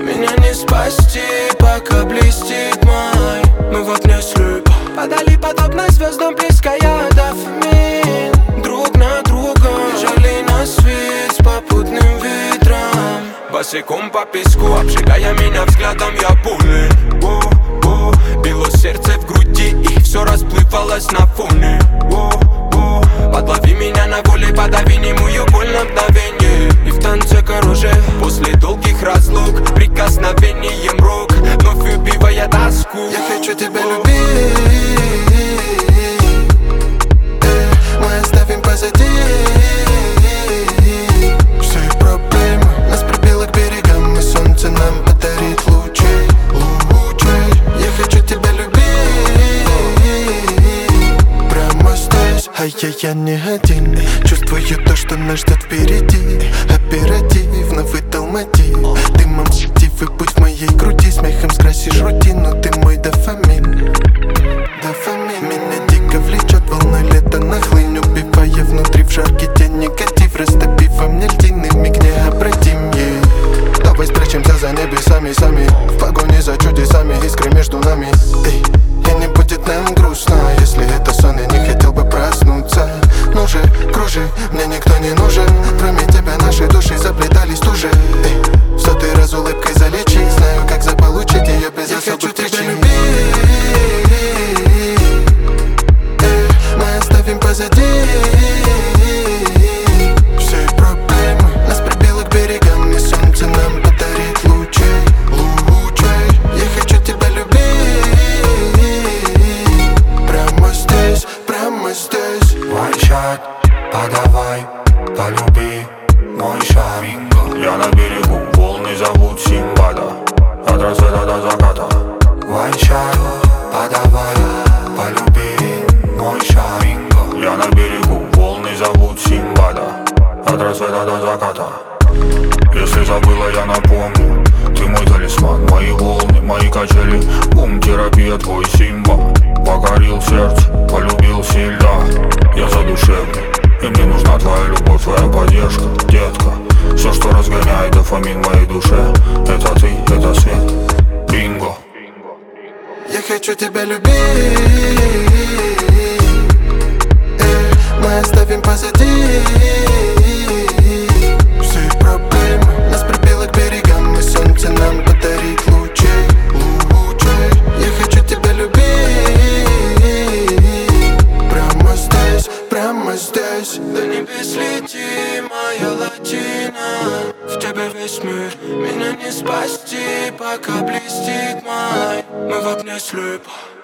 Меня не спасти, пока блестит май. Мы в огне слепы, подали подобно звездам близкая дофамин. Друг на друга бежали на свет с попутным ветром. Босиком по песку, обжигая меня взглядом, я пули. Било сердце в груди, и все расплывалось на фоне. Подлови меня на воле, подави немую боль на мгновенье. И в танце короже, после долгих разлук, прикосновением рук вновь убивая тоску. Я хочу тебя любить, мы оставим позади все проблемы, нас прибило к берегам, и солнце нам подарит лучи. Я хочу тебя любить прямо здесь, а я не один. Чувствую то, что нас ждет впереди. Оперативно вытолмати дымом птивый путь в моей груди. Смехом скрасишь рутину, ты мой дофамин. Меня дико влечет волной лета нахлынь, убивая внутри в жаркий день негатив. Растопив во мне льдины, миг необратим. Давай спрячемся за небесами сами, в погоне за чудесами, искры между нами. И не будет нам грустно, если это сон, я не хотел бы проснуться. Ну же, кружи, мне никто не нужен, кроме тебя наши души заплетались туже. В сотый раз улыбкой залечить, знаю, как заполучить ее без особых причин. Мы оставим позади все проблемы, нас прибило к берегам, и солнце нам подарит лучи. Я хочу тебя любить прямо здесь, прямо здесь. One shot, подавай, полюби мой шар. Я на берегу, волны зовут Симбада, от рассвета до заката. One shot, подавай, полюби мой шар. Я на берегу, волны зовут Симбада, от рассвета до заката. Если забыла, я напомню, ты мой талисман, мои волны, мои качели. Бум, терапия, твой Симба. Покорил сердце, полюбил сильно. Я задушевный, и мне нужна твоя любовь, твоя поддержка, детка. Все, что разгоняет дофамин в моей душе, это ты, это свет. Бинго. Я хочу тебя любить, мы оставим позади все проблемы, нас прибило к берегам, и солнце нам подарит лучи. Я хочу тебя любить прямо здесь, прямо здесь. До небес лети, моя латина. В тебе весь мир, меня не спасти, пока блестит май. Мы в огне слепы.